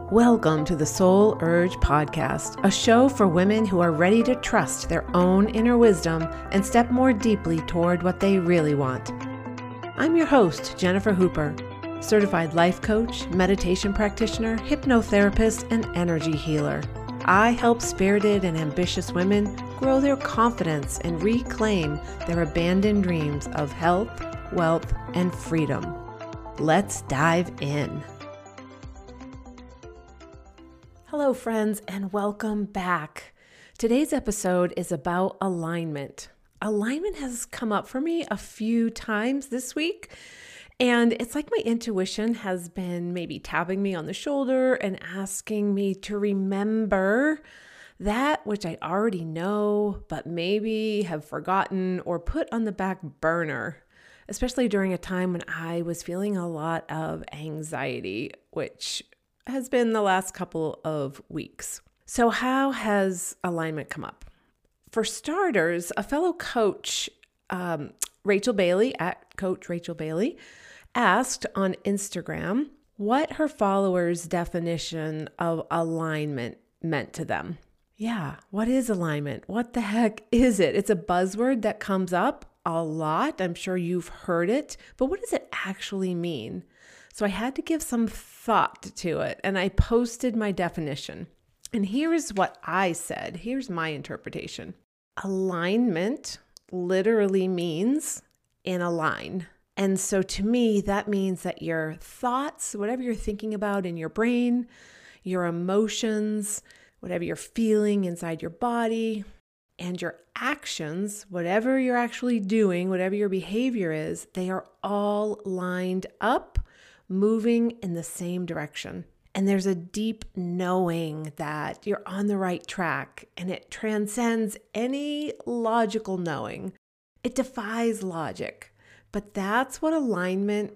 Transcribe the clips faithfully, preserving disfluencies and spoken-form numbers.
Welcome to the Soul Urge Podcast, a show for women who are ready to trust their own inner wisdom and step more deeply toward what they really want. I'm your host, Jennifer Hooper, certified life coach, meditation practitioner, hypnotherapist, and energy healer. I help spirited and ambitious women grow their confidence and reclaim their abandoned dreams of health, wealth, and freedom. Let's dive in. Hello, friends, and welcome back. Today's episode is about alignment. Alignment has come up for me a few times this week, and it's like my intuition has been maybe tapping me on the shoulder and asking me to remember that which I already know, but maybe have forgotten or put on the back burner, especially during a time when I was feeling a lot of anxiety, which has been the last couple of weeks. So how has alignment come up? For starters, a fellow coach, um, Rachel Bailey, at Coach Rachel Bailey, asked on Instagram what her followers' definition of alignment meant to them. Yeah, what is alignment? What the heck is it? It's a buzzword that comes up a lot. I'm sure you've heard it, but what does it actually mean? So I had to give some thought to it, and I posted my definition. And here's what I said. Here's my interpretation. Alignment literally means in a line. And so to me, that means that your thoughts, whatever you're thinking about in your brain, your emotions, whatever you're feeling inside your body, and your actions, whatever you're actually doing, whatever your behavior is, they are all lined up, moving in the same direction. And there's a deep knowing that you're on the right track, and it transcends any logical knowing. It defies logic, but that's what alignment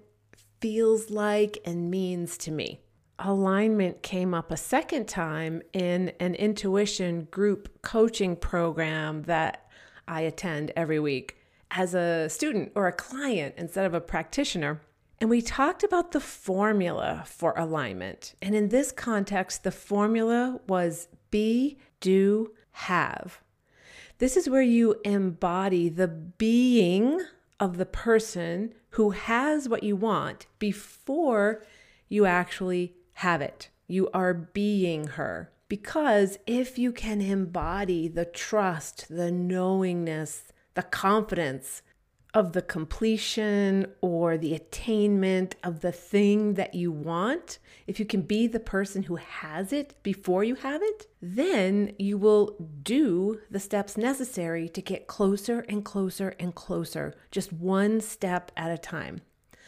feels like and means to me. Alignment came up a second time in an intuition group coaching program that I attend every week as a student or a client instead of a practitioner. And we talked about the formula for alignment. And in this context, the formula was be, do, have. This is where you embody the being of the person who has what you want before you actually have it. You are being her. Because if you can embody the trust, the knowingness, the confidence of the completion or the attainment of the thing that you want, if you can be the person who has it before you have it, then you will do the steps necessary to get closer and closer and closer, just one step at a time.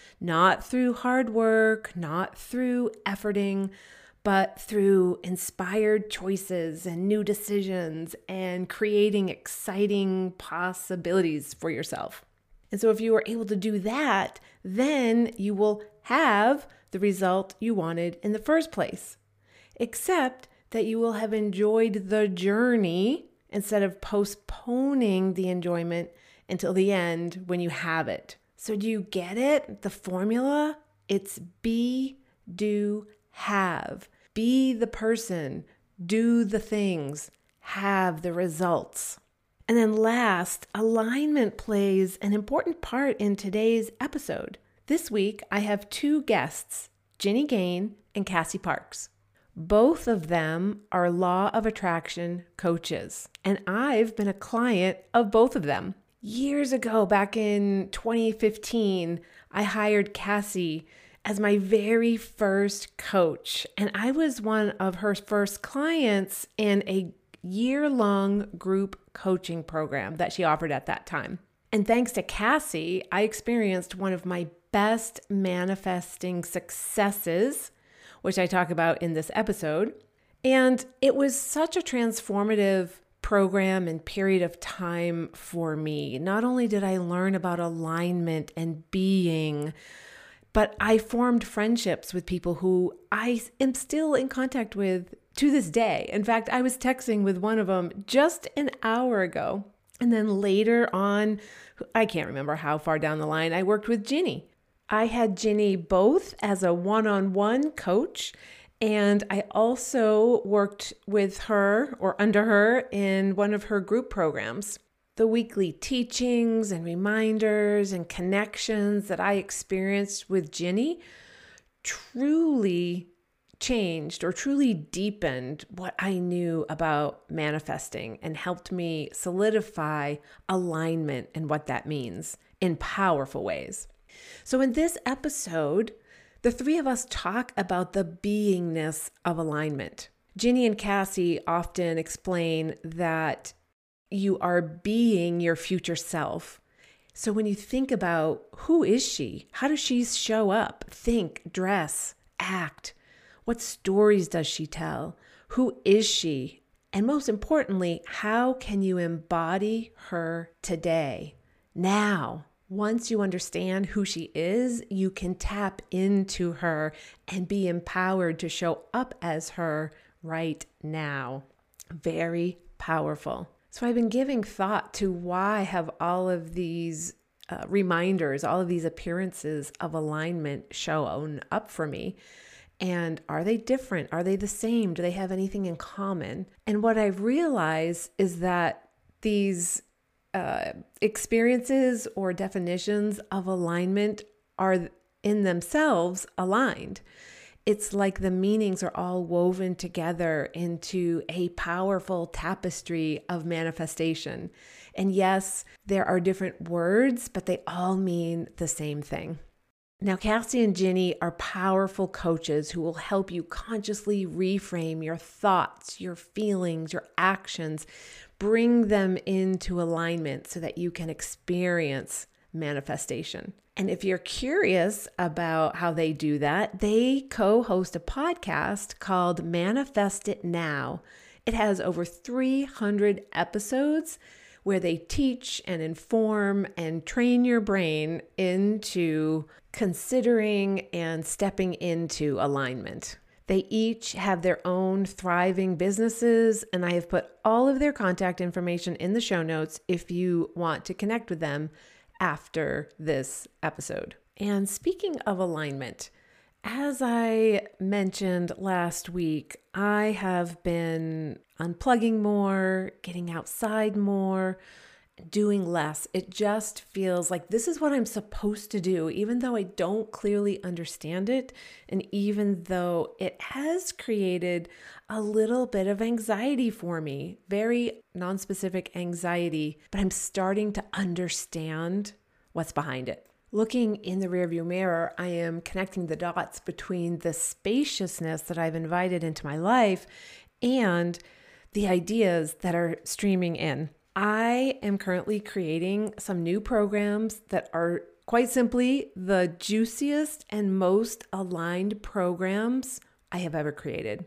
Not through hard work, not through efforting, but through inspired choices and new decisions and creating exciting possibilities for yourself. And so if you are able to do that, then you will have the result you wanted in the first place, except that you will have enjoyed the journey instead of postponing the enjoyment until the end when you have it. So do you get it? The formula? It's be, do, have. Be the person, do the things, have the results. And then last, alignment plays an important part in today's episode. This week, I have two guests, Ginny Gain and Cassie Parks. Both of them are law of attraction coaches, and I've been a client of both of them. Years ago, back in twenty fifteen, I hired Cassie as my very first coach, and I was one of her first clients in a year-long group coaching program that she offered at that time. And thanks to Cassie, I experienced one of my best manifesting successes, which I talk about in this episode. And it was such a transformative program and period of time for me. Not only did I learn about alignment and being, but I formed friendships with people who I am still in contact with to this day. In fact, I was texting with one of them just an hour ago. And then later on, I can't remember how far down the line, I worked with Ginny. I had Ginny both as a one-on-one coach And I also worked with her or under her in one of her group programs. The weekly teachings and reminders and connections that I experienced with Ginny truly changed or truly deepened what I knew about manifesting and helped me solidify alignment and what that means in powerful ways. So in this episode, the three of us talk about the beingness of alignment. Ginny and Cassie often explain that you are being your future self. So when you think about who is she? How does she show up, think, dress, act? What stories does she tell? Who is she? And most importantly, how can you embody her today, now? Once you understand who she is, you can tap into her and be empowered to show up as her right now. Very powerful. So I've been giving thought to why have all of these uh, reminders, all of these appearances of alignment shown up for me. And are they different? Are they the same? Do they have anything in common? And what I've realized is that these uh, experiences or definitions of alignment are in themselves aligned. It's like the meanings are all woven together into a powerful tapestry of manifestation. And yes, there are different words, but they all mean the same thing. Now, Cassie and Ginny are powerful coaches who will help you consciously reframe your thoughts, your feelings, your actions, bring them into alignment so that you can experience manifestation. And if you're curious about how they do that, they co-host a podcast called Manifest It Now. It has over three hundred episodes where they teach and inform and train your brain into considering and stepping into alignment. They each have their own thriving businesses, and I have put all of their contact information in the show notes if you want to connect with them after this episode. And speaking of alignment, as I mentioned last week, I have been unplugging more, getting outside more, doing less. It just feels like this is what I'm supposed to do, even though I don't clearly understand it. And even though it has created a little bit of anxiety for me, very non-specific anxiety, but I'm starting to understand what's behind it. Looking in the rearview mirror, I am connecting the dots between the spaciousness that I've invited into my life and the ideas that are streaming in. I am currently creating some new programs that are quite simply the juiciest and most aligned programs I have ever created.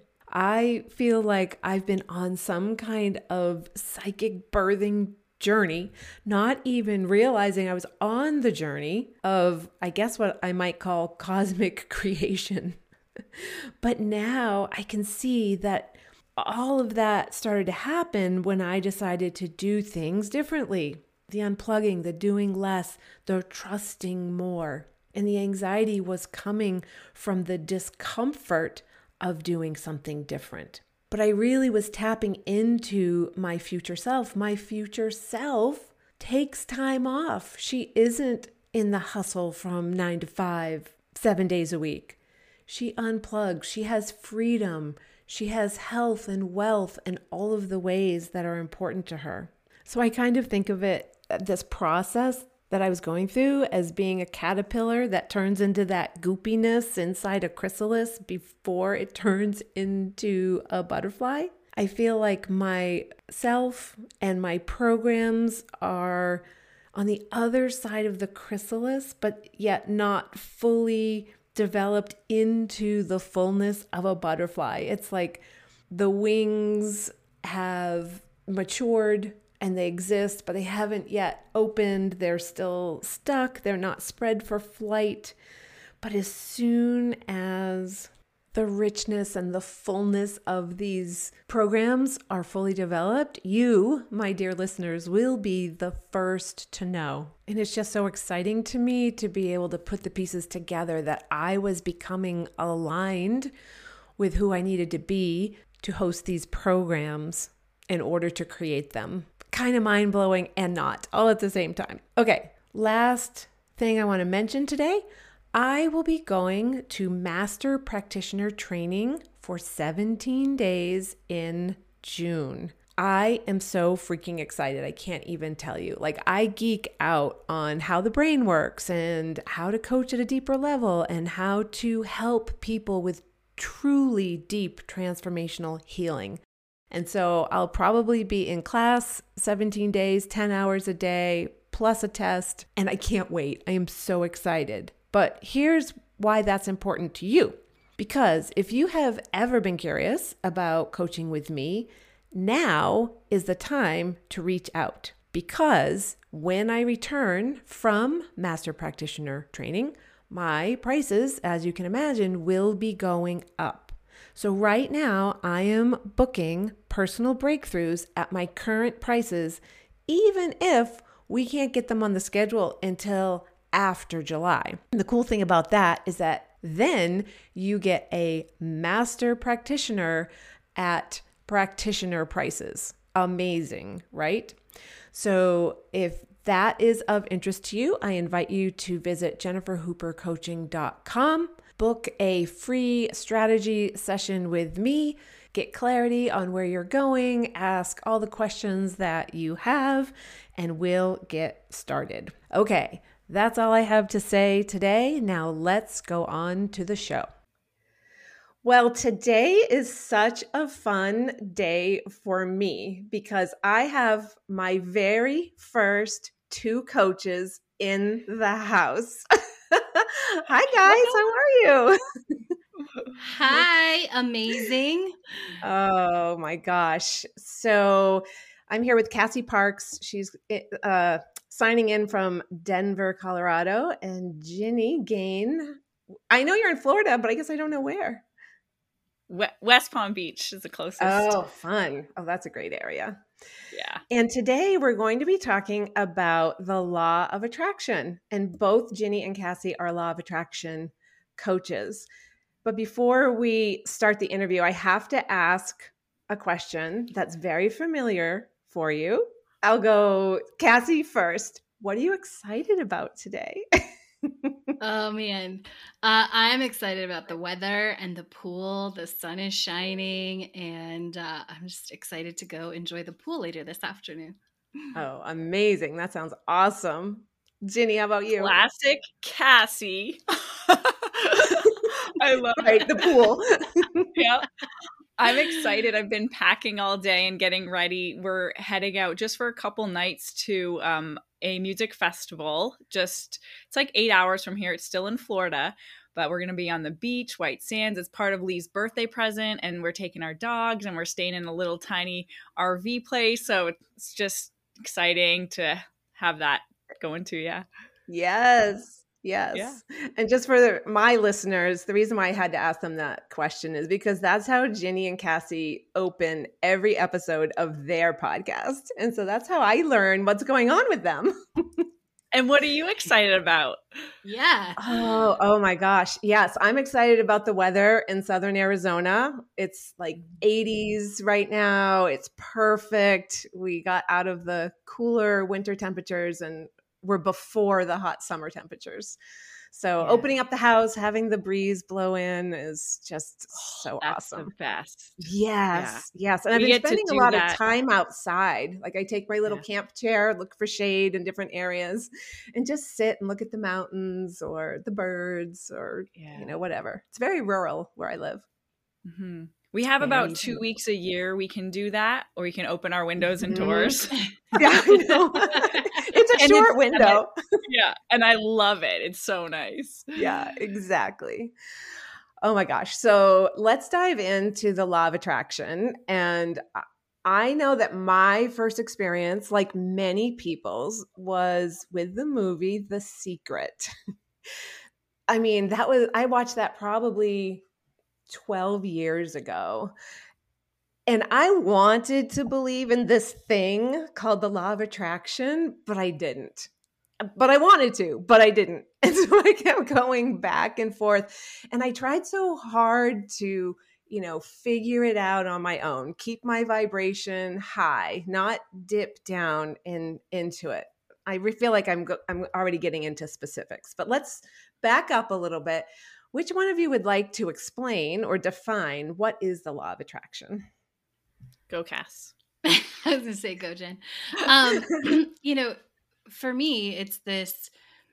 I feel like I've been on some kind of psychic birthing journey, not even realizing I was on the journey of, I guess, what I might call cosmic creation. But now I can see that all of that started to happen when I decided to do things differently. The unplugging, the doing less, the trusting more. And the anxiety was coming from the discomfort of doing something different. But I really was tapping into my future self. My future self takes time off. She isn't in the hustle from nine to five, seven days a week. She unplugs. She has freedom. She has health and wealth and all of the ways that are important to her. So I kind of think of it, this process that I was going through, as being a caterpillar that turns into that goopiness inside a chrysalis before it turns into a butterfly. I feel like my self and my programs are on the other side of the chrysalis, but yet not fully developed into the fullness of a butterfly. It's like the wings have matured and they exist, but they haven't yet opened. They're still stuck. They're not spread for flight. But as soon as the richness and the fullness of these programs are fully developed, you, my dear listeners, will be the first to know. And it's just so exciting to me to be able to put the pieces together that I was becoming aligned with who I needed to be to host these programs in order to create them. Kind of mind-blowing and not, all at the same time. Okay, last thing I want to mention today, I will be going to Master Practitioner Training for seventeen days in June. I am so freaking excited. I can't even tell you. Like, I geek out on how the brain works and how to coach at a deeper level and how to help people with truly deep transformational healing. And so I'll probably be in class seventeen days, ten hours a day, plus a test, and I can't wait. I am so excited. But here's why that's important to you. Because if you have ever been curious about coaching with me, now is the time to reach out. Because when I return from Master Practitioner Training, my prices, as you can imagine, will be going up. So right now, I am booking personal breakthroughs at my current prices, even if we can't get them on the schedule until after July. And the cool thing about that is that then you get a master practitioner at practitioner prices. Amazing, right? So if that is of interest to you, I invite you to visit jennifer hooper coaching dot com, book a free strategy session with me, get clarity on where you're going, ask all the questions that you have, and we'll get started. Okay, that's all I have to say today. Now let's go on to the show. Well, today is such a fun day for me because I have my very first two coaches in the house. Hi, guys. How are you? Hi, amazing. Oh, my gosh. So I'm here with Cassie Parks. She's uh, signing in from Denver, Colorado, and Ginny Gain. I know you're in Florida, but I guess I don't know where. West Palm Beach is the closest. Oh, fun. Oh, that's a great area. Yeah. And today we're going to be talking about the law of attraction. And both Ginny and Cassie are law of attraction coaches. But before we start the interview, I have to ask a question that's very familiar for you. I'll go Cassie first. What are you excited about today? Oh, man. Uh, I'm excited about the weather and the pool. The sun is shining, and uh, I'm just excited to go enjoy the pool later this afternoon. Oh, amazing. That sounds awesome. Ginny, how about you? Classic Cassie. I love right, the pool. Yeah. I'm excited. I've been packing all day and getting ready. We're heading out just for a couple nights to um, a music festival. Just it's like eight hours from here. It's still in Florida, but we're going to be on the beach, White Sands. It's part of Lee's birthday present, and we're taking our dogs, and we're staying in a little tiny R V place. So it's just exciting to have that going to. Yeah. Yes. Yes. Yeah. And just for the, my listeners, the reason why I had to ask them that question is because that's how Ginny and Cassie open every episode of their podcast. And so that's how I learn what's going on with them. And what are you excited about? Yeah. Oh, oh my gosh. Yes, I'm excited about the weather in Southern Arizona. It's like eighties right now. It's perfect. We got out of the cooler winter temperatures and we're before the hot summer temperatures. So Yeah. opening up the house, having the breeze blow in is just so That's awesome. the best. Yes, yes. And We I've get been to spending a do lot that. of time outside. Like I take my little Yeah. camp chair, look for shade in different areas and just sit and look at the mountains or the birds or, Yeah. you know, whatever. It's very rural where I live. Mm-hmm. We have Yeah, about you two do. weeks a year we can do that, or we can open our windows and Mhm. doors. Yeah, I know. It's a And short it's- window. Yeah, and I love it. It's so nice. Yeah, exactly. Oh my gosh. So let's dive into the law of attraction. And I- I know that my first experience, like many people's, was with the movie The Secret. I mean, that was, I watched that probably twelve years ago. And I wanted to believe in this thing called the law of attraction, but I didn't. But I wanted to, but I didn't. And so I kept going back and forth. And I tried so hard to, you know, figure it out on my own, keep my vibration high, not dip down in into it. I re- feel like I'm go- I'm already getting into specifics, but let's back up a little bit. Which one of you would like to explain or define what is the law of attraction? Go, Cass. I was gonna say go, Jen. Um, you know, for me, it's this.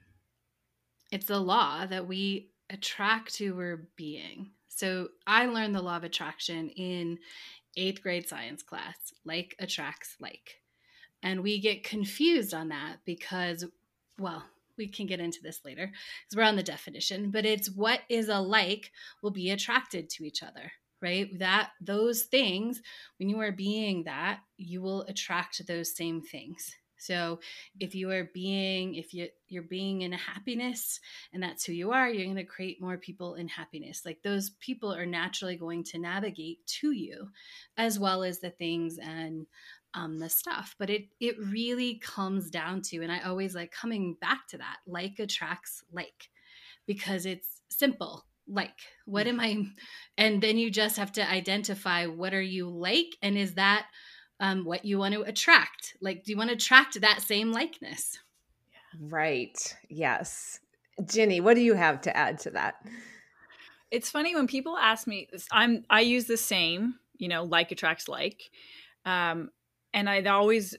It's the law that we attract who we're being. So I learned the law of attraction in eighth grade science class. Like attracts like. And we get confused on that because, well, we can get into this later because we're on the definition, but it's what is alike will be attracted to each other, right? That those things, when you are being that, you will attract those same things. So if you are being, if you, you're being in happiness and that's who you are, you're going to create more people in happiness. Like those people are naturally going to navigate to you as well as the things and um, the stuff. But it, it really comes down to, and I always like coming back to that, like attracts like, because it's simple. Like, what am I? And then you just have to identify what are you like? And is that Um, what you want to attract? Like, do you want to attract that same likeness? Right. Yes. Ginny, what do you have to add to that? It's funny when people ask me, I'm, I use the same, you know, like attracts like, um, and I'd always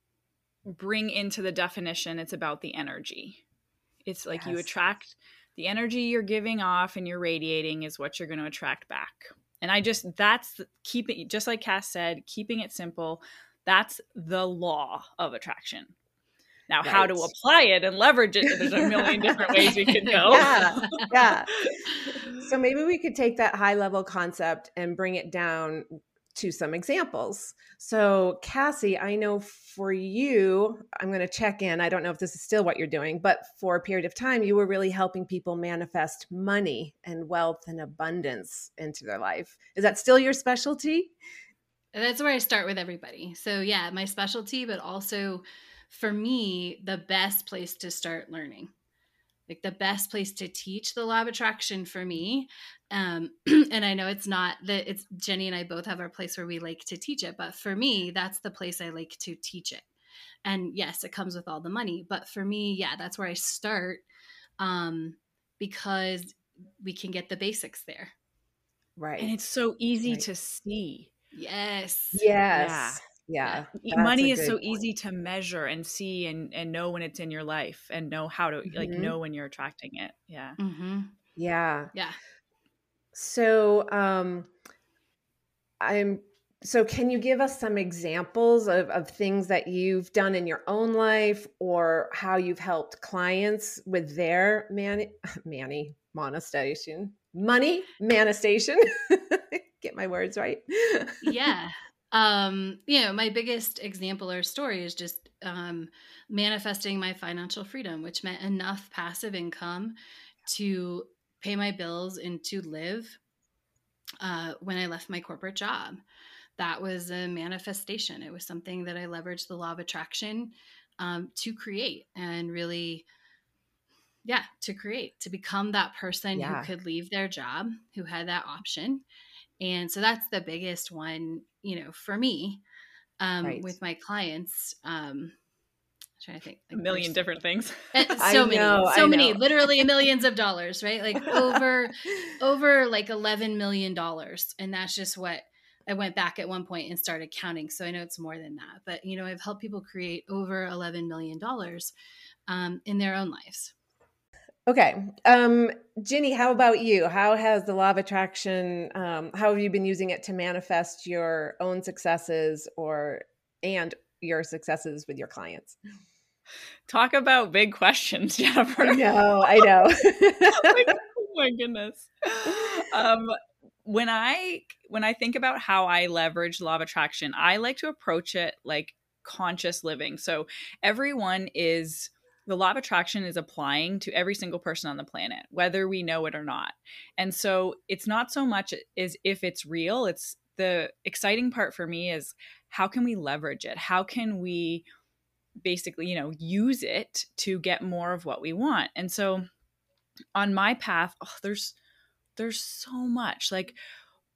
bring into the definition, it's about the energy. It's like yes. You attract the energy you're giving off and you're radiating is what you're going to attract back. And I just, that's keeping, just like Cass said, keeping it simple. That's the law of attraction. Now, right. How to apply it and leverage it, there's a million different ways we could go. Yeah, yeah. So maybe we could take that high level concept and bring it down to some examples. So Cassie, I know for you, I'm going to check in. I don't know if this is still what you're doing, but for a period of time, you were really helping people manifest money and wealth and abundance into their life. Is that still your specialty? That's where I start with everybody. So yeah, my specialty, but also for me, the best place to start learning. Like the best place to teach the law of attraction for me. Um, and I know it's not that it's Jenny and I both have our place where we like to teach it, but for me, that's the place I like to teach it. And yes, it comes with all the money, but for me, yeah, that's where I start. Um, because we can get the basics there. Right. And it's so easy right. to see. Yes. Yes. Yeah. yeah. Money is so point. easy to measure and see and, and know when it's in your life and know how to mm-hmm. like know when you're attracting it. Yeah. Mm-hmm. Yeah. Yeah. So, um, I'm, so can you give us some examples of, of things that you've done in your own life or how you've helped clients with their mani, mani manifestation, money manifestation? Get my words right. Yeah. Um, you know, my biggest example or story is just um, manifesting my financial freedom, which meant enough passive income to pay my bills and to live uh, when I left my corporate job. That was a manifestation. It was something that I leveraged the law of attraction um, to create and really, yeah, to create, to become that person yeah. who could leave their job, who had that option. And so that's the biggest one, you know, for me, um, right. with my clients. Um, I'm trying to think. Like a million different things. So many, know, so many, literally millions of dollars, right? Like over, over like eleven million dollars. And that's just what I went back at one point and started counting. So I know it's more than that, but you know, I've helped people create over eleven million dollars um, in their own lives. Okay. Um, Ginny, how about you? How has the law of attraction, um, how have you been using it to manifest your own successes or, and your successes with your clients? Talk about big questions, Jennifer. I know, I know. Like, oh my goodness. Um, when I, when I think about how I leverage law of attraction, I like to approach it like conscious living. So everyone is, the law of attraction is applying to every single person on the planet, whether we know it or not. And so it's not so much as if it's real. It's the exciting part for me is how can we leverage it? How can we basically, you know, use it to get more of what we want? And so on my path, oh, there's, there's so much. Like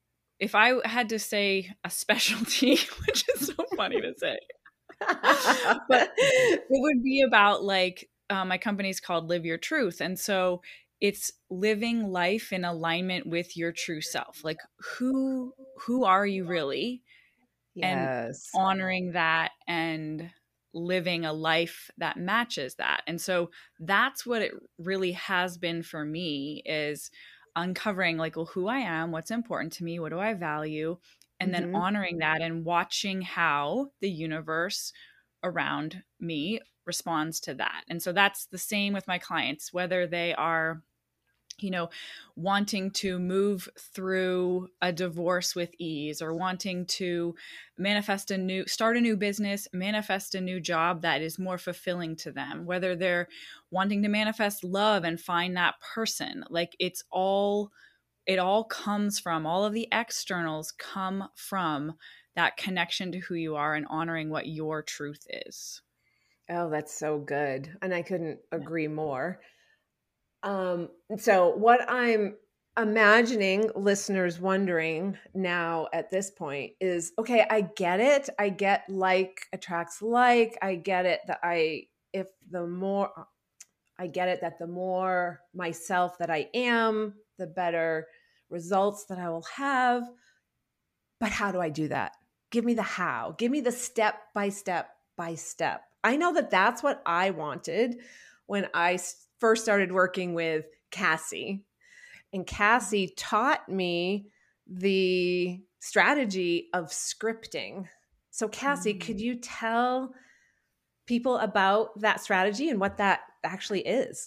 if I had to say a specialty, which is so funny to say, but it would be about like, uh, my company's called Live Your Truth. And so it's living life in alignment with your true self. Like who, who are you really? And Yes. honoring that and living a life that matches that. And so that's what it really has been for me, is uncovering like, well, who I am, what's important to me, what do I value, and then Mm-hmm. honoring that and watching how the universe around me responds to that. And so that's the same with my clients, whether they are, you know, wanting to move through a divorce with ease, or wanting to manifest a new, start a new business, manifest a new job that is more fulfilling to them, whether they're wanting to manifest love and find that person. Like it's all, it all comes from, all of the externals come from that connection to who you are and honoring what your truth is. Oh, that's so good. And I couldn't agree more. Um, so what I'm imagining listeners wondering now at this point is, okay, I get it. I get like attracts like, I get it that I, if the more, I get it that the more myself that I am, the better results that I will have. But how do I do that? Give me the how. Give me the step by step by step. I know that that's what I wanted when I first started working with Cassie. And Cassie taught me the strategy of scripting. So, Cassie, could you tell people about that strategy and what that actually is?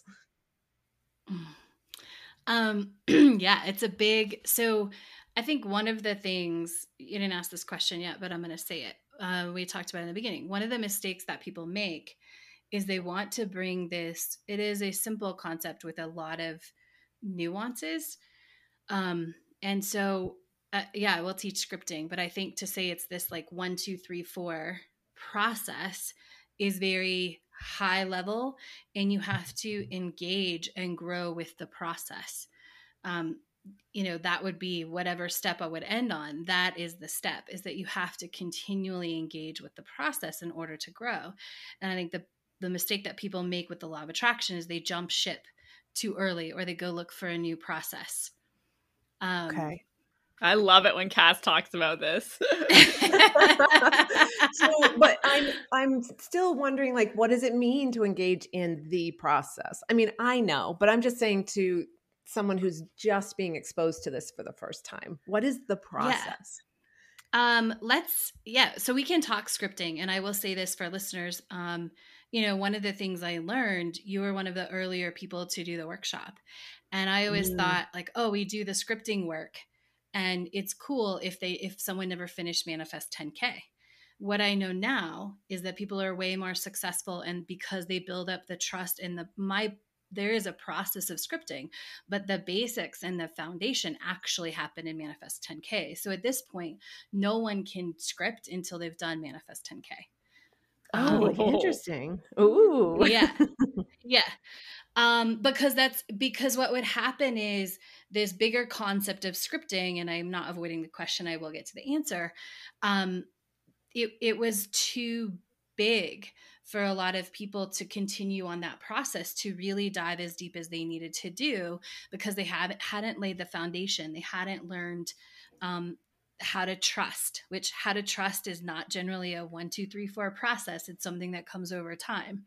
Um, yeah, it's a big, so I think one of the things, you didn't ask this question yet, but I'm going to say it. Uh, we talked about it in the beginning. One of the mistakes that people make is they want to bring this, it is a simple concept with a lot of nuances. Um, and so, uh, yeah, we'll teach scripting, but I think to say it's this like one, two, three, four process is very high level, and you have to engage and grow with the process. Um, you know, that would be whatever step I would end on. That is the step, is that you have to continually engage with the process in order to grow. And I think the the mistake that people make with the law of attraction is they jump ship too early, or they go look for a new process. Um, Okay. I love it when Cass talks about this. So, but I'm I'm still wondering, like, what does it mean to engage in the process? I mean, I know, but I'm just saying to someone who's just being exposed to this for the first time, what is the process? Yeah. Um, let's, yeah, so we can talk scripting. And I will say this for listeners. Um, you know, one of the things I learned, you were one of the earlier people to do the workshop. And I always Mm. thought like, oh, we do the scripting work, and it's cool if they, if someone never finished Manifest ten K. What I know now is that people are way more successful, and because they build up the trust and the, my, there is a process of scripting, but the basics and the foundation actually happen in Manifest ten K. So at this point, no one can script until they've done Manifest ten K. Oh, Um, interesting. Ooh. yeah. Yeah. Um, because that's because what would happen is this bigger concept of scripting, and I'm not avoiding the question, I will get to the answer. Um, it, it was too big for a lot of people to continue on that process, to really dive as deep as they needed to do, because they haven't hadn't laid the foundation. They hadn't learned um, how to trust, which how to trust is not generally a one, two, three, four process. It's something that comes over time.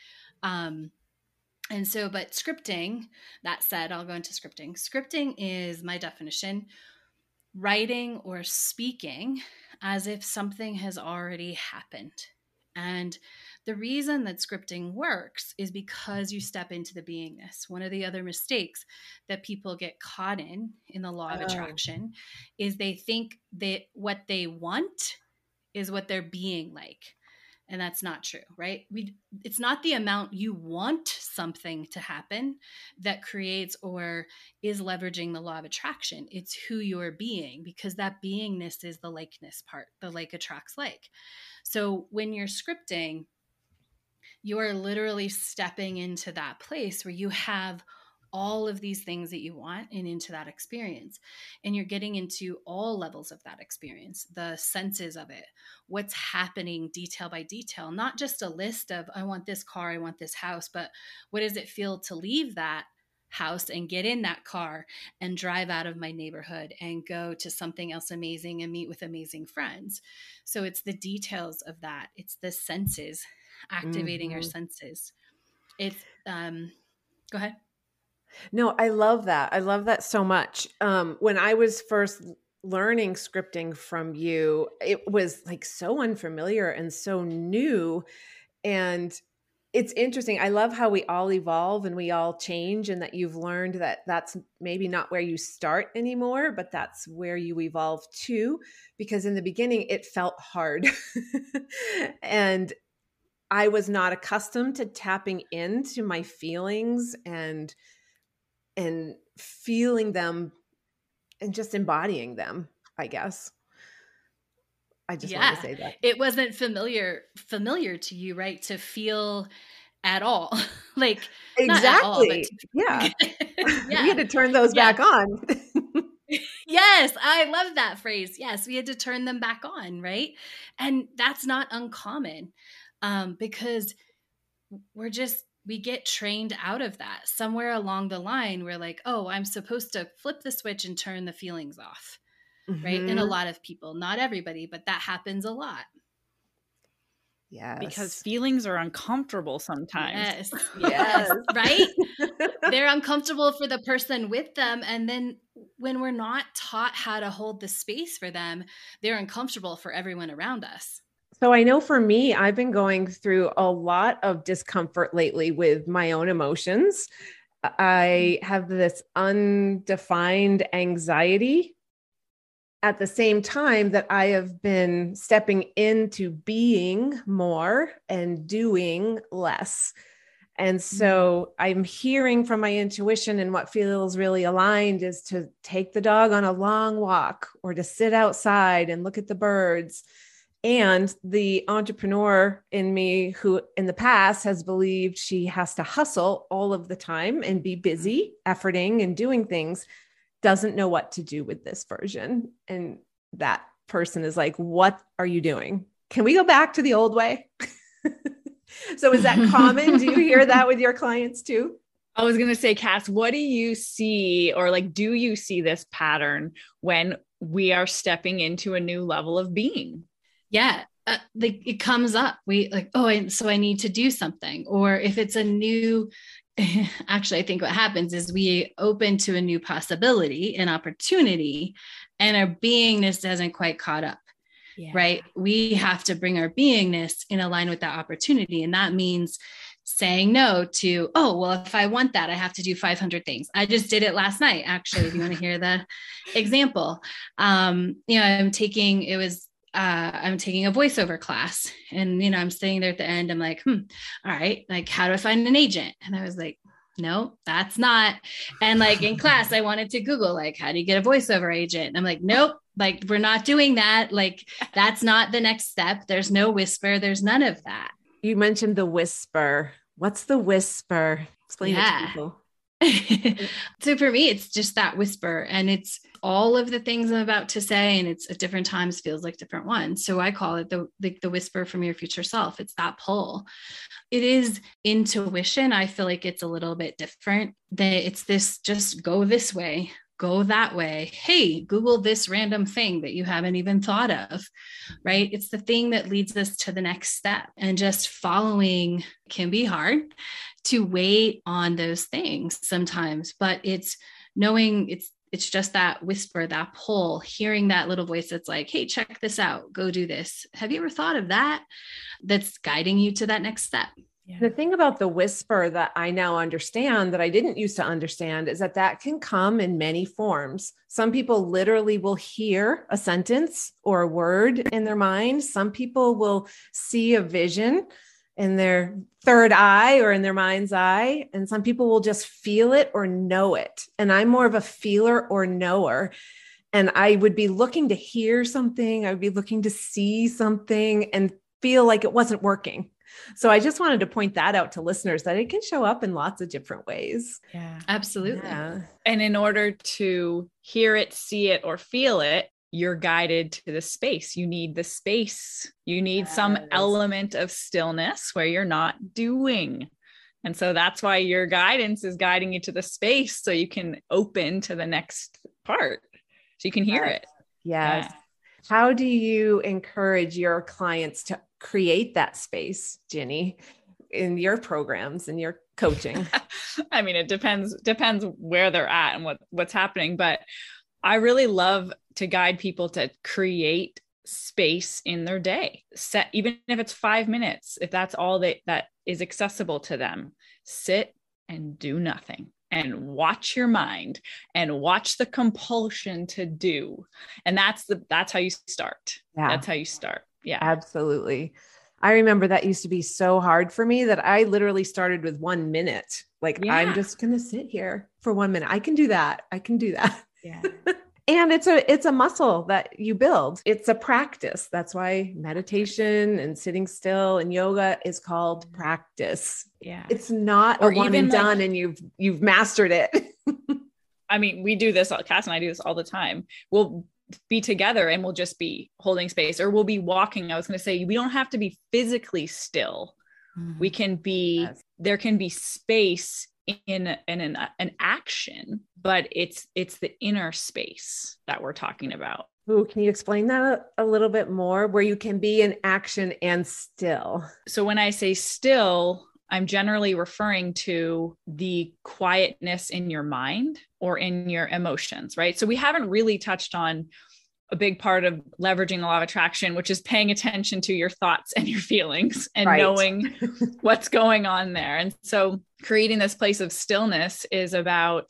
Um, and so, but scripting, that said, I'll go into scripting. Scripting is my definition: writing or speaking as if something has already happened. And the reason that scripting works is because you step into the beingness. One of the other mistakes that people get caught in in the law of Oh. attraction is they think that what they want is what they're being like. And that's not true, right? We, it's not the amount you want something to happen that creates or is leveraging the law of attraction. It's who you're being, because that beingness is the likeness part. The like attracts like. So when you're scripting, you are literally stepping into that place where you have all of these things that you want and into that experience. And you're getting into all levels of that experience, the senses of it, what's happening detail by detail, not just a list of, I want this car, I want this house, but what does it feel to leave that house and get in that car and drive out of my neighborhood and go to something else amazing and meet with amazing friends. So it's the details of that. It's the senses, activating mm-hmm. our senses. It's, um, go ahead. No, I love that. I love that so much. Um, when I was first learning scripting from you, it was like so unfamiliar and so new. And it's interesting. I love how we all evolve and we all change, and that you've learned that that's maybe not where you start anymore, but that's where you evolve to, because in the beginning it felt hard. And I was not accustomed to tapping into my feelings and and feeling them and just embodying them, I guess. I just yeah, want to say that. It wasn't familiar, familiar to you, right? To feel at all. Like, exactly. Not at all, but to- yeah. yeah. We had to turn those yeah. back on. Yes, I love that phrase. Yes, we had to turn them back on, right? And that's not uncommon, um, because we're just, we get trained out of that. Somewhere along the line, we're like, oh, I'm supposed to flip the switch and turn the feelings off, mm-hmm. right? And a lot of people, not everybody, but that happens a lot. Yes. Because feelings are uncomfortable sometimes. Yes. Yes. Right? They're uncomfortable for the person with them. And then when we're not taught how to hold the space for them, they're uncomfortable for everyone around us. So I know for me, I've been going through a lot of discomfort lately with my own emotions. I have this undefined anxiety at the same time that I have been stepping into being more and doing less. And so I'm hearing from my intuition, and what feels really aligned is to take the dog on a long walk or to sit outside and look at the birds. And the entrepreneur in me, who in the past has believed she has to hustle all of the time and be busy, efforting and doing things, doesn't know what to do with this version. And that person is like, what are you doing? Can we go back to the old way? So is that common? Do you hear that with your clients too? I was going to say, Cass, what do you see, or like, do you see this pattern when we are stepping into a new level of being? Yeah. Uh, the, it comes up. We like, oh, I, so I need to do something. Or if it's a new, actually, I think what happens is we open to a new possibility, an opportunity, and our beingness hasn't quite caught up. Yeah. Right? We have to bring our beingness in line with that opportunity. And that means saying no to, oh, well, if I want that, I have to do five hundred things. I just did it last night, actually, if you want to hear the example. Um, you know, I'm taking, it was, uh, I'm taking a voiceover class, and, you know, I'm sitting there at the end. I'm like, hmm, all right, like, how do I find an agent? And I was like, no, that's not. And like in class, I wanted to Google, like, how do you get a voiceover agent? And I'm like, nope, like, we're not doing that. Like, that's not the next step. There's no whisper. There's none of that. You mentioned the whisper. What's the whisper? Explain yeah. it to people. So for me, it's just that whisper, and it's all of the things I'm about to say, and it's at different times feels like different ones. So I call it the, the the whisper from your future self. It's that pull. It is intuition. I feel like it's a little bit different. That it's this, just go this way, go that way. Hey, Google this random thing that you haven't even thought of, right? It's the thing that leads us to the next step, and just following can be hard to wait on those things sometimes, but it's knowing it's, it's just that whisper, that pull, hearing that little voice that's like, hey, check this out, go do this. Have you ever thought of that? That's guiding you to that next step. Yeah. The thing about the whisper that I now understand that I didn't used to understand is that that can come in many forms. Some people literally will hear a sentence or a word in their mind. Some people will see a vision in their third eye or in their mind's eye. And some people will just feel it or know it. And I'm more of a feeler or knower. And I would be looking to hear something. I would be looking to see something and feel like it wasn't working. So I just wanted to point that out to listeners that it can show up in lots of different ways. Yeah. Absolutely. Yeah. And in order to hear it, see it, or feel it, you're guided to the space. You need the space. You need some Yes. element of stillness where you're not doing. And so that's why your guidance is guiding you to the space so you can open to the next part. So you can hear Yes. it. Yes. Yeah. How do you encourage your clients to create that space, Ginny, in your programs and your coaching? I mean, it depends, depends where they're at and what, what's happening. But I really love to guide people to create space in their day. Set, even if it's five minutes, if that's all that, that is accessible to them, sit and do nothing. And watch your mind and watch the compulsion to do. And that's the, that's how you start. Yeah. That's how you start. Yeah. Absolutely. I remember that used to be so hard for me that I literally started with one minute. Like, Yeah. I'm just going to sit here for one minute. I can do that. I can do that. Yeah. And it's a, it's a muscle that you build. It's a practice. That's why meditation and sitting still and yoga is called practice. Yeah. It's not Or a one even and like- done and you've, you've mastered it. I mean, we do this, Cass and I do this all the time. We'll be together and we'll just be holding space, or we'll be walking. I was going to say, we don't have to be physically still. Mhm. We can be, Yes. there can be space in, in an, an action, but it's, it's the inner space that we're talking about. Ooh, can you explain that a, a little bit more, where you can be in action and still? So when I say still, I'm generally referring to the quietness in your mind or in your emotions, right? So we haven't really touched on a big part of leveraging the law of attraction, which is paying attention to your thoughts and your feelings and Right. knowing what's going on there. And so creating this place of stillness is about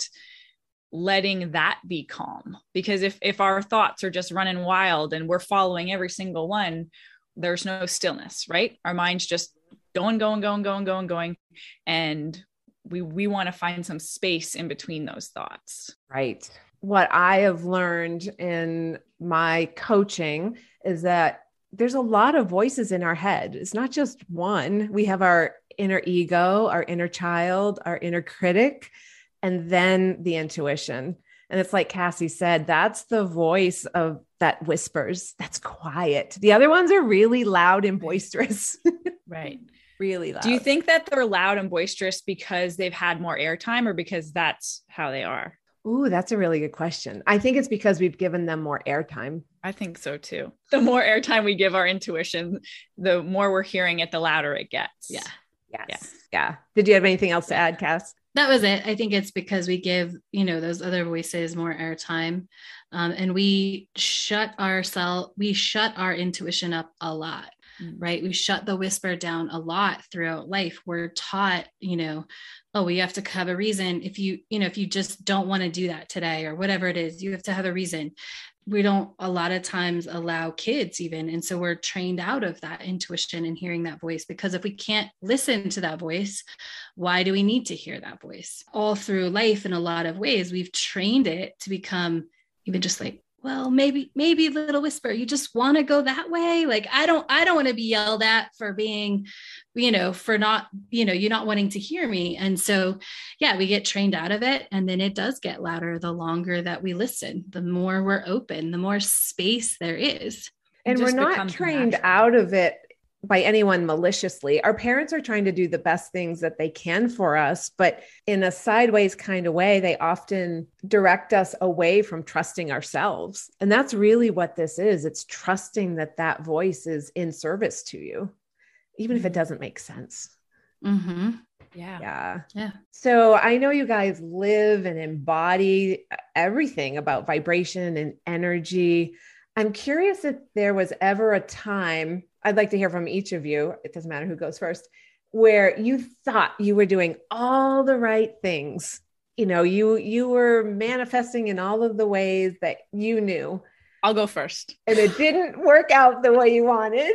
letting that be calm. Because if, if our thoughts are just running wild and we're following every single one, there's no stillness, right? Our mind's just going, going, going, going, going, going. And we, we want to find some space in between those thoughts. Right. What I have learned in my coaching is that there's a lot of voices in our head. It's not just one. We have our inner ego, our inner child, our inner critic, and then the intuition. And it's like Cassie said, that's the voice of that whispers. That's quiet. The other ones are really loud and boisterous. Right. Really loud. Do you think that they're loud and boisterous because they've had more airtime, or because that's how they are? Ooh, that's a really good question. I think it's because we've given them more airtime. I think so too. The more airtime we give our intuition, the more we're hearing it, the louder it gets. Yeah. Yes. Yeah. Yeah. Did you have anything else to add, Cass? That was it. I think it's because we give, you know, those other voices more airtime, um, and we shut ourselves, we shut our intuition up a lot, right? We shut the whisper down a lot throughout life. We're taught, you know, oh, well, you have to have a reason. If you, you know, if you just don't want to do that today or whatever it is, you have to have a reason. We don't a lot of times allow kids even. And so we're trained out of that intuition and hearing that voice, because if we can't listen to that voice, why do we need to hear that voice? All through life, in a lot of ways, we've trained it to become even just like, well, maybe, maybe little whisper, you just want to go that way. Like, I don't, I don't want to be yelled at for being, you know, for not, you know, you're not wanting to hear me. And so, yeah, we get trained out of it. And then it does get louder the longer that we listen, the more we're open, the more space there is. And It we're just not becomes trained natural. out of it by anyone maliciously. Our parents are trying to do the best things that they can for us, but in a sideways kind of way, they often direct us away from trusting ourselves. And that's really what this is. It's trusting that that voice is in service to you, even if it doesn't make sense. Mm-hmm. Yeah. Yeah. Yeah. So I know you guys live and embody everything about vibration and energy. I'm curious if there was ever a time, I'd like to hear from each of you, it doesn't matter who goes first, where you thought you were doing all the right things. You know, you you were manifesting in all of the ways that you knew, I'll go first. and it didn't work out the way you wanted.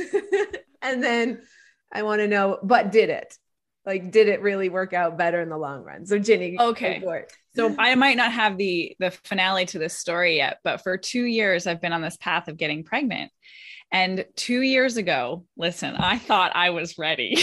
And then I want to know, but did it? Like, did it really work out better in the long run? So Ginny, Okay. go for it. So I might not have the the finale to this story yet, but for two years I've been on this path of getting pregnant. And two years ago, listen, I thought I was ready.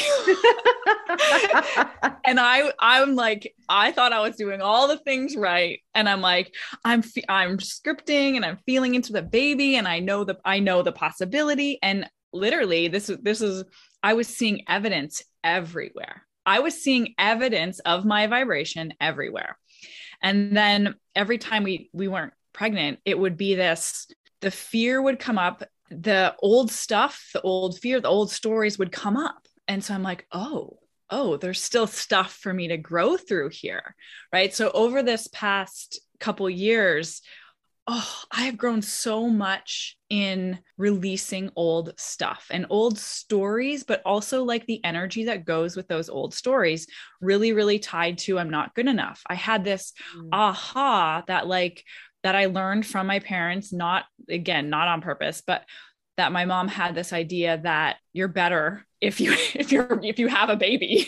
And I, I'm like, I thought I was doing all the things right. And I'm like, I'm, I'm scripting and I'm feeling into the baby. And I know the, I know the possibility. And literally this is, this is, I was seeing evidence everywhere. I was seeing evidence of my vibration everywhere. And then every time we, we weren't pregnant, it would be this, the fear would come up, the old stuff, the old fear, the old stories would come up. And so I'm like, oh, oh, there's still stuff for me to grow through here. Right. So over this past couple years, oh, I have grown so much in releasing old stuff and old stories, but also like the energy that goes with those old stories, really, really tied to I'm not good enough. I had this mm. aha that like, that I learned from my parents, not again, not on purpose, but that my mom had this idea that you're better if you, if you're, if you have a baby.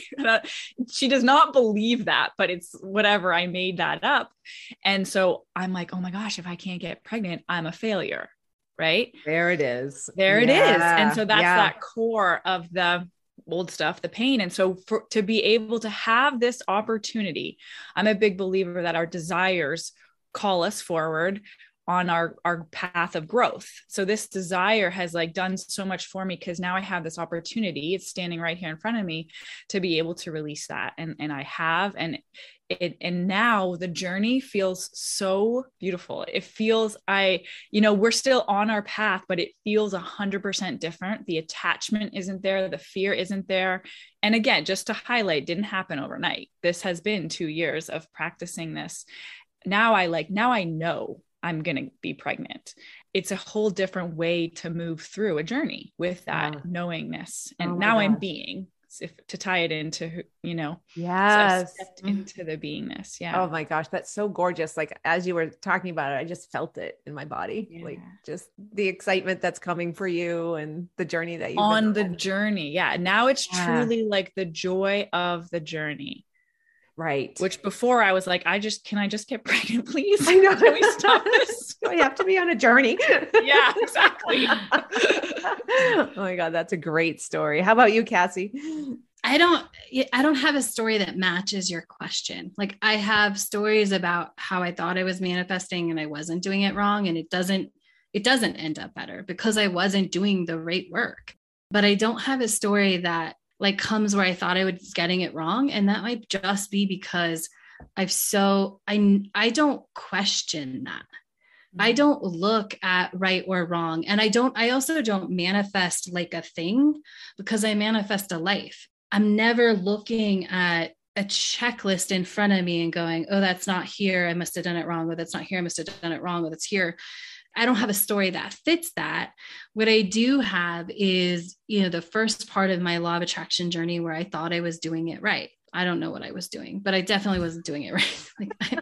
She does not believe that, but it's whatever. I made that up. And so I'm like, oh my gosh, if I can't get pregnant, I'm a failure. Right. There it is. There it yeah. is. And so that's yeah. that core of the old stuff, the pain. And so for, to be able to have this opportunity, I'm a big believer that our desires call us forward on our, our path of growth. So this desire has like done so much for me because now I have this opportunity. It's standing right here in front of me to be able to release that. And, and I have, and it, and now the journey feels so beautiful. It feels, I, you know, we're still on our path, but it feels a hundred percent different. The attachment isn't there. The fear isn't there. And again, just to highlight, didn't happen overnight. This has been two years of practicing this. Now I like, now I know I'm going to be pregnant. It's a whole different way to move through a journey with that yeah. knowingness. And oh now gosh. I'm being, if to tie it into, you know, yes, so stepped into the beingness. Yeah. Oh my gosh. That's so gorgeous. Like, as you were talking about it, I just felt it in my body, yeah. like just the excitement that's coming for you and the journey that you've on been the journey. Yeah. Now it's yeah. truly like the joy of the journey. Right. Which before I was like, I just, can I just get pregnant, please? I know. Can we stop this? We have to be on a journey. Yeah, exactly. Oh my God. That's a great story. How about you, Cassie? I don't, I don't have a story that matches your question. Like I have stories about how I thought I was manifesting and I wasn't doing it wrong. And it doesn't, it doesn't end up better because I wasn't doing the right work. But I don't have a story that like comes where I thought I was getting it wrong. And that might just be because I've so, I, I don't question that. Mm-hmm. I don't look at right or wrong. And I don't, I also don't manifest like a thing because I manifest a life. I'm never looking at a checklist in front of me and going, oh, that's not here. I must have done it wrong. Or that's not here. I must have done it wrong. Or that's here. I don't have a story that fits that. What I do have is, you know, the first part of my law of attraction journey where I thought I was doing it right. I don't know what I was doing, but I definitely wasn't doing it right. Like, I,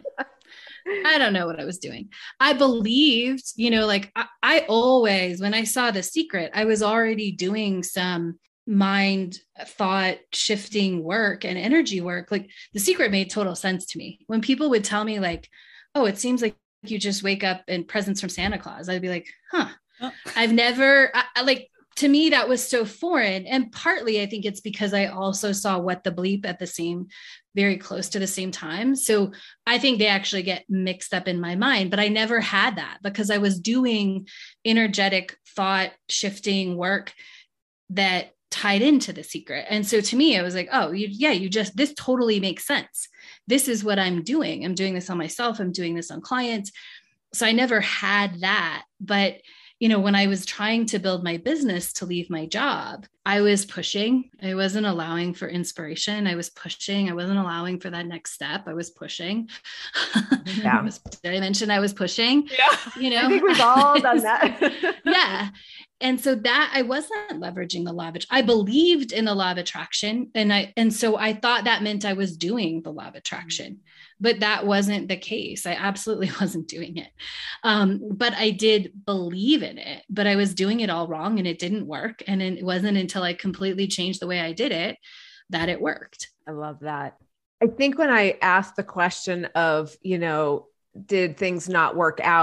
I don't know what I was doing. I believed, you know, like I, I always, when I saw The Secret, I was already doing some mind thought shifting work and energy work. Like The Secret made total sense to me. When people would tell me like, oh, it seems like you just wake up and presents from Santa Claus, I'd be like, huh, oh. I've never I, I, like, to me, that was so foreign. And partly I think it's because I also saw What the Bleep at the same, very close to the same time. So I think they actually get mixed up in my mind, but I never had that because I was doing energetic thought shifting work that tied into The Secret. And so to me, I was like, oh, you, yeah, you just, this totally makes sense. This is what I'm doing. I'm doing this on myself. I'm doing this on clients. So I never had that. But, you know, when I was trying to build my business to leave my job, I was pushing. I wasn't allowing for inspiration. I was pushing. I wasn't allowing for that next step. I was pushing. Yeah. I was, did I mention I was pushing? Yeah. You know, I think we've all done that. Yeah. And so that I wasn't leveraging the law of, I believed in the law of attraction. And I, and so I thought that meant I was doing the law of attraction, but that wasn't the case. I absolutely wasn't doing it. Um, but I did believe in it, but I was doing it all wrong and it didn't work. And it wasn't until I completely changed the way I did it that it worked. I love that. I think when I asked the question of, you know, did things not work out?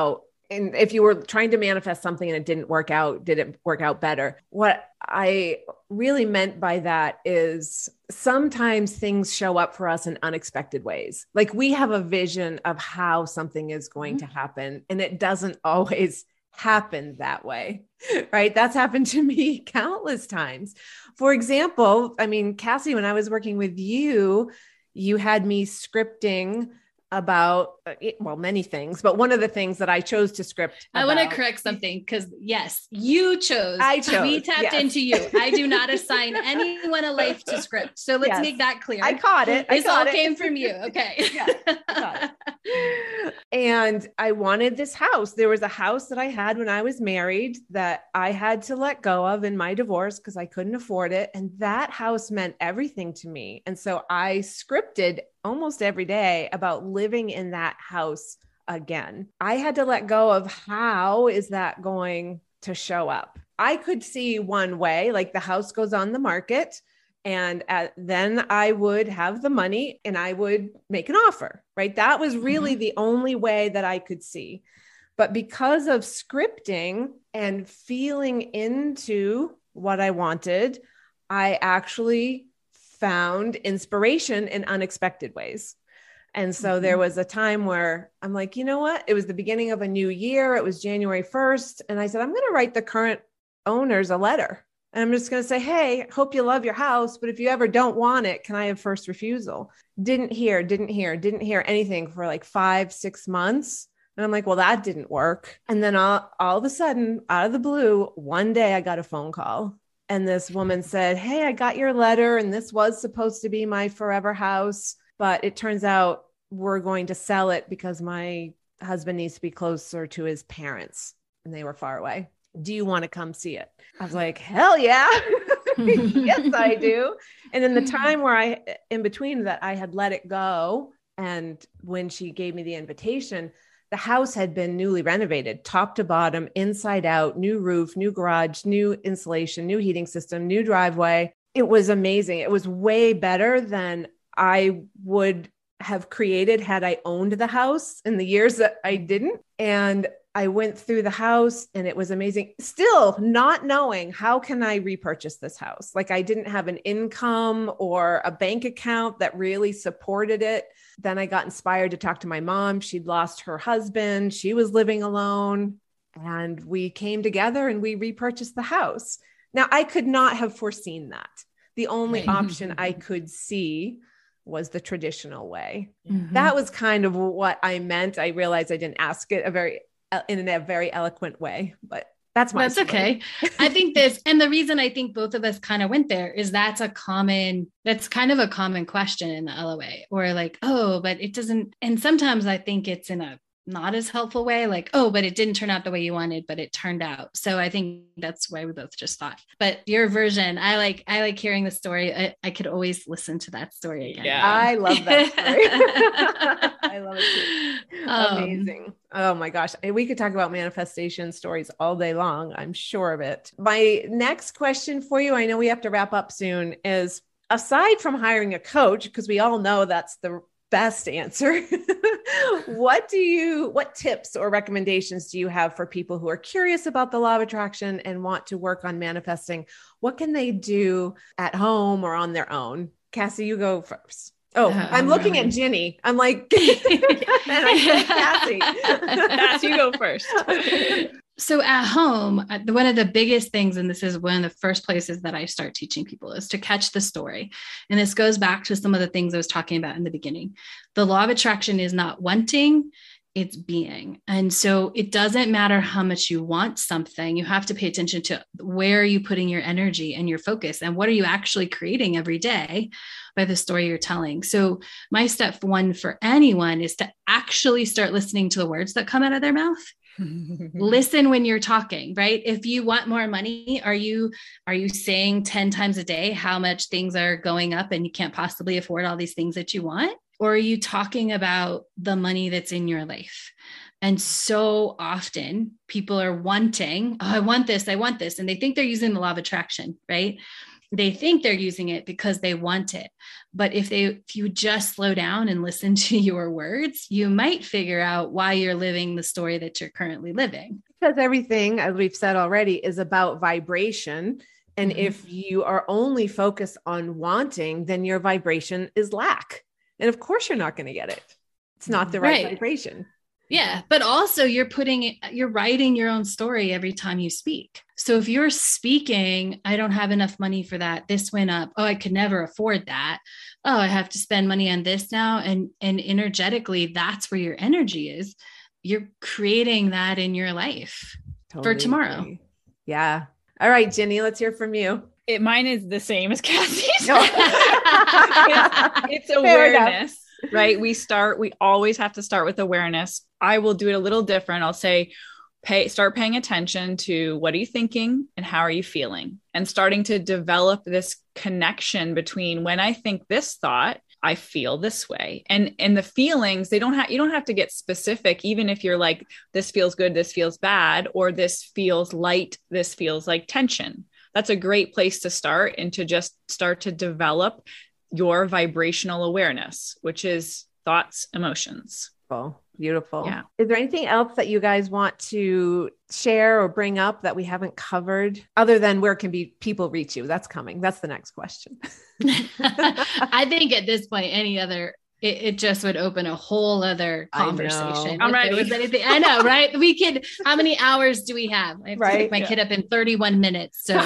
and if you were trying to manifest something and it didn't work out, did it work out better? What I really meant by that is sometimes things show up for us in unexpected ways. Like we have a vision of how something is going mm-hmm. to happen, and it doesn't always happen that way, right? That's happened to me countless times. For example, I mean, Cassie, when I was working with you, you had me scripting about, well, many things, but one of the things that I chose to script. I about, want to correct something because yes, you chose. I chose. We tapped yes. into you. I do not assign anyone a life to script. So let's yes. make that clear. I caught it. This I caught all it. came from you. Okay. Yeah, I caught it. And I wanted this house. There was a house that I had when I was married that I had to let go of in my divorce because I couldn't afford it. And that house meant everything to me. And so I scripted almost every day about living in that house again. I had to let go of how is that going to show up. I could see one way, like the house goes on the market, and at, then I would have the money and I would make an offer, right? That was really mm-hmm. the only way that I could see. But because of scripting and feeling into what I wanted, I actually found inspiration in unexpected ways. And so mm-hmm. there was a time where I'm like, you know what? It was the beginning of a new year. It was January first. And I said, I'm going to write the current owners a letter. And I'm just going to say, hey, hope you love your house, but if you ever don't want it, can I have first refusal? Didn't hear, didn't hear, didn't hear anything for like five, six months. And I'm like, well, that didn't work. And then all, all of a sudden, out of the blue, one day I got a phone call. And this woman said, hey, I got your letter and this was supposed to be my forever house, but it turns out we're going to sell it because my husband needs to be closer to his parents and they were far away. Do you want to come see it? I was like, hell yeah. Yes, I do. And in the time where I, in between that, I had let it go. And when she gave me the invitation, the house had been newly renovated, top to bottom, inside out, new roof, new garage, new insulation, new heating system, new driveway. It was amazing. It was way better than I would have created had I owned the house in the years that I didn't. And I went through the house and it was amazing. Still not knowing how can I repurchase this house? Like I didn't have an income or a bank account that really supported it. Then I got inspired to talk to my mom. She'd lost her husband. She was living alone. And we came together and we repurchased the house. Now I could not have foreseen that. The only option I could see was the traditional way. Mm-hmm. That was kind of what I meant. I realized I didn't ask it a very in a very eloquent way, but that's my That's story. Okay. I think this, and the reason I think both of us kind of went there is that's a common, that's kind of a common question in the L O A, or like, oh, but it doesn't. And sometimes I think it's in a not as helpful way, like, oh, but it didn't turn out the way you wanted, but it turned out. So I think that's why we both just thought, but your version, I like, I like hearing the story. I, I could always listen to that story again. Yeah. I love that story. I love it too. Um, Amazing. Oh my gosh. We could talk about manifestation stories all day long. I'm sure of it. My next question for you, I know we have to wrap up soon, is aside from hiring a coach, because we all know that's the best answer. What do you, what tips or recommendations do you have for people who are curious about the law of attraction and want to work on manifesting? What can they do at home or on their own? Cassie, you go first. Oh, uh, I'm looking really... at Ginny. I'm like, and I Cassie. Cassie, you go first. So at home, one of the biggest things, and this is one of the first places that I start teaching people, is to catch the story. And this goes back to some of the things I was talking about in the beginning. The law of attraction is not wanting, it's being. And so it doesn't matter how much you want something, you have to pay attention to where are you putting your energy and your focus, and what are you actually creating every day by the story you're telling. So my step one for anyone is to actually start listening to the words that come out of their mouth. Listen when you're talking, right? If you want more money, are you, are you saying ten times a day how much things are going up and you can't possibly afford all these things that you want? Or are you talking about the money that's in your life? And so often people are wanting, oh, I want this, I want this. And they think they're using the law of attraction, right? they think they're using it because they want it. But if they, if you just slow down and listen to your words, you might figure out why you're living the story that you're currently living. Because everything, as we've said already, is about vibration. And mm-hmm. if you are only focused on wanting, then your vibration is lack. And of course, you're not going to get it. It's not the right, right vibration. Yeah. But also you're putting it, you're writing your own story every time you speak. So if you're speaking, I don't have enough money for that. This went up. Oh, I could never afford that. Oh, I have to spend money on this now. And, and energetically, that's where your energy is. You're creating that in your life totally for tomorrow. Agree. Yeah. All right, Jenny, let's hear from you. It, mine is the same as Cassie's. No. it's, it's awareness, right? We start, we always have to start with awareness. I will do it a little different. I'll say, pay, start paying attention to what are you thinking and how are you feeling? And starting to develop this connection between when I think this thought, I feel this way. And, and the feelings, they don't have, you don't have to get specific, even if you're like, this feels good, this feels bad, or this feels light, this feels like tension. That's a great place to start and to just start to develop your vibrational awareness, which is thoughts, emotions. Beautiful. Beautiful. Yeah. Is there anything else that you guys want to share or bring up that we haven't covered other than where can be people reach you? That's coming. That's the next question. I think at this point, any other, it, it just would open a whole other conversation. I'm ready. Anything, I know, right? We could, how many hours do we have? I have right? to pick my yeah. kid up in thirty-one minutes. So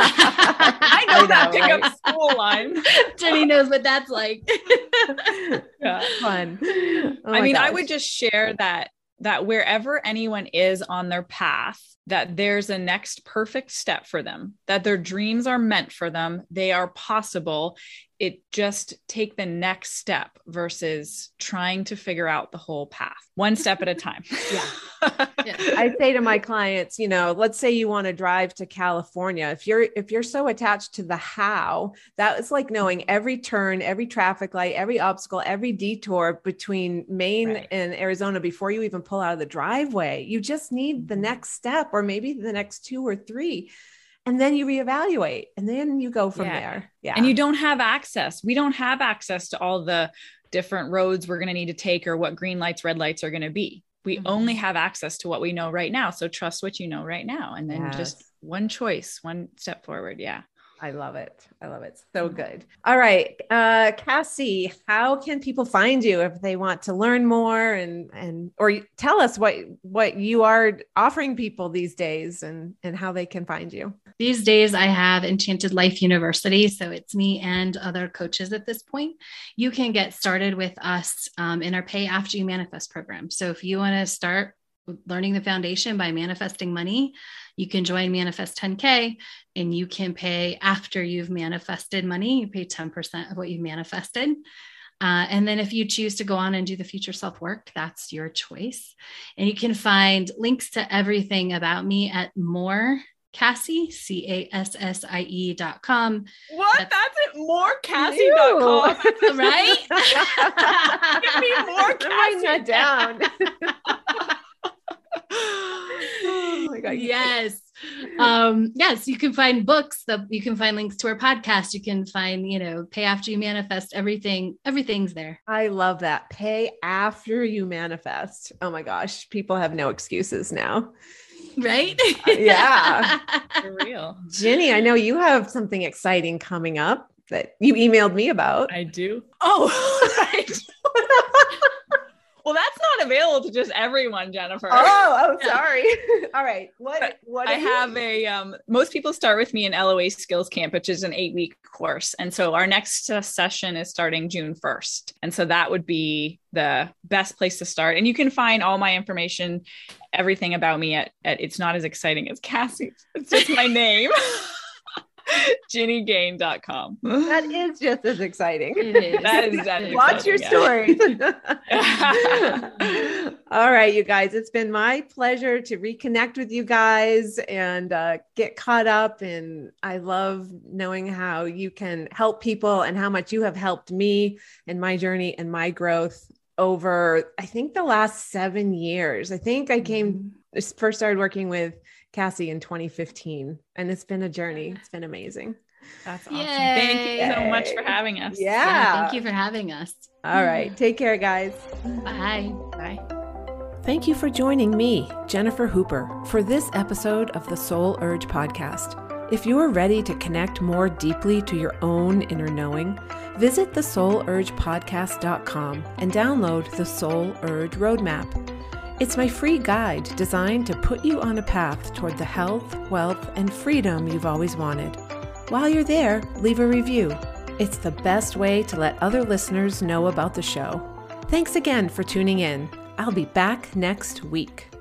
I know, I know that pick right? up school line. Jenny knows what that's like. Yeah. Fun. Oh I mean, gosh. I would just share that, that wherever anyone is on their path, that there's a next perfect step for them, that their dreams are meant for them. They are possible. It just take the next step versus trying to figure out the whole path, one step at a time. Yeah. yeah. I say to my clients, you know, let's say you want to drive to California. If you're, if you're so attached to the how, that is like knowing every turn, every traffic light, every obstacle, every detour between Maine right. and Arizona before you even pull out of the driveway. You just need the next step or maybe the next two or three. And then you reevaluate and then you go from yeah. there. Yeah. And you don't have access. We don't have access to all the different roads we're going to need to take or what green lights, red lights are going to be. We mm-hmm. only have access to what we know right now. So trust what you know right now. And then yes. just one choice, one step forward. Yeah. I love it. I love it. So good. All right. Uh, Cassie, how can people find you if they want to learn more and, and, or tell us what, what you are offering people these days and, and how they can find you? These days I have Enchanted Life University. So it's me and other coaches at this point. You can get started with us um, in our Pay After You Manifest program. So if you want to start learning the foundation by manifesting money, you can join Manifest ten K and you can pay after you've manifested money. You pay ten percent of what you've manifested. Uh, and then if you choose to go on and do the future self work, that's your choice. And you can find links to everything about me at more Cassie, C A S S I E dot com. What? That's, that's it. more cassie dot com. Right? Give me more Cassie. That down. Oh my God. Yes. Um, yes, you can find books, that you can find links to our podcast. You can find, you know, Pay After You Manifest, everything, everything's there. I love that. Pay After You Manifest. Oh my gosh. People have no excuses now. Right? Uh, yeah. For real. Jenny, I know you have something exciting coming up that you emailed me about. I do. Oh, right. Well, that's not available to just everyone, Jennifer. Oh, oh, sorry. All right. What, what I have a, um, most people start with me in L O A Skills Camp, which is an eight week course. And so our next uh, session is starting June first. And so that would be the best place to start. And you can find all my information, everything about me at, at It's Not As Exciting As Cassie. It's just my name. Jenny Gain dot com. That is just as exciting. It is. That is that is Watch your exciting, stories. All right, you guys, it's been my pleasure to reconnect with you guys and uh, get caught up. And I love knowing how you can help people and how much you have helped me in my journey and my growth over, I think, the last seven years. I think I came, first started working with Cassie in twenty fifteen, and it's been a journey. It's been amazing. That's awesome. Yay. Thank you so much for having us. Yeah. yeah. Thank you for having us. All right. Take care, guys. Bye. Bye. Thank you for joining me, Jennifer Hooper, for this episode of the Soul Urge podcast. If you are ready to connect more deeply to your own inner knowing, visit the soul urge podcast dot com and download the Soul Urge Roadmap. It's my free guide designed to put you on a path toward the health, wealth, and freedom you've always wanted. While you're there, leave a review. It's the best way to let other listeners know about the show. Thanks again for tuning in. I'll be back next week.